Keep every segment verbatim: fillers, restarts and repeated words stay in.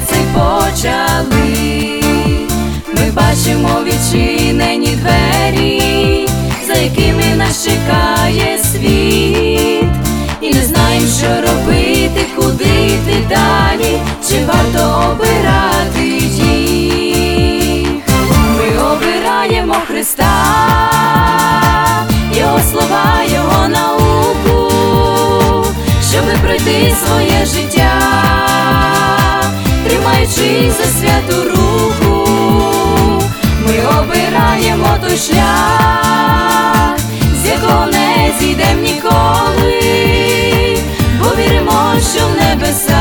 цей почали. Ми бачимо відчинені двері, за якими нас чекає світ, і не знаємо, що робити, куди йти далі, чи варто обирати їх. Ми обираємо Христа, Його слова, Його науку, щоби пройти своє життя, тримаючись за святу руку. Ми обираємо той шлях, з якого не зійдем ніколи, бо віримо, що в небесах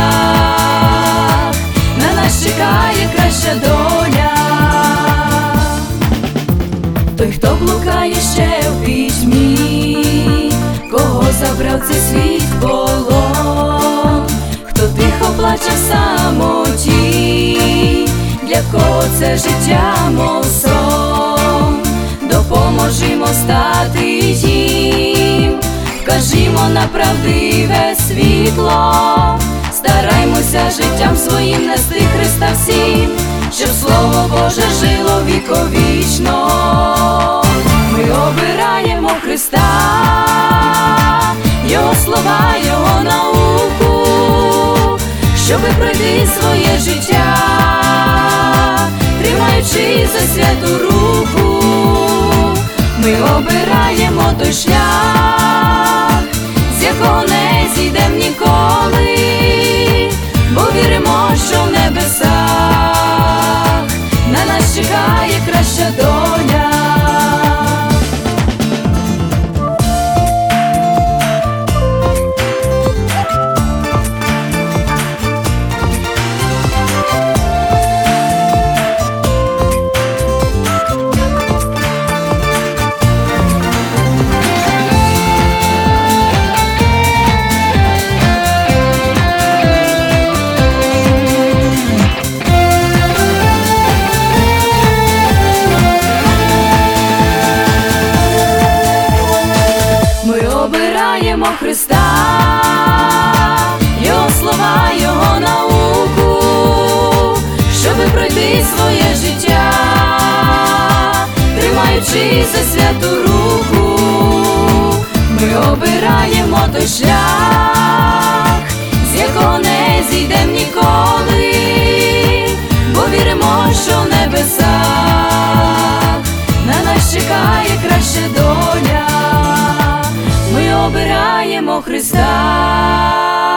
на нас чекає краща доля. Той, хто блукає ще в пітьмі, кого забрав цей світ в полон, хто тихо плаче в самоті, для кого це життя, мов сон, допоможімо стати їм, вкажімо на правдиве світло, стараймося життям своїм нести Христа всім, щоб Слово Боже жило віковічно. Ми обираємо Христа, Його слова, Його науку, щоби пройти своє життя, тримаючи за святу руку. Ми обираємо той шлях, з якого не зійдем ніколи, бо віримо, що в небесах на нас чекає краща доля. Обираємо Христа, Його слова, Його науку, щоби пройти своє життя, тримаючи за святу руку. Ми обираємо той шлях, з якого не зійдем ніколи, бо віримо, що в небесах на нас чекає краща доля. Ми обираємо Христа, Його слова, Його науку, щоби пройти своє життя, тримаючи за святу руку. Ми обираємо той шлях, з якого не зійдем ніколи, бо віримо, що в небесах на нас чекає краща доля. Ми обираємо Христа, Його слова, Його науку, щоби пройти своє життя, тримаючи за святу руку. Ми обираємо Христа.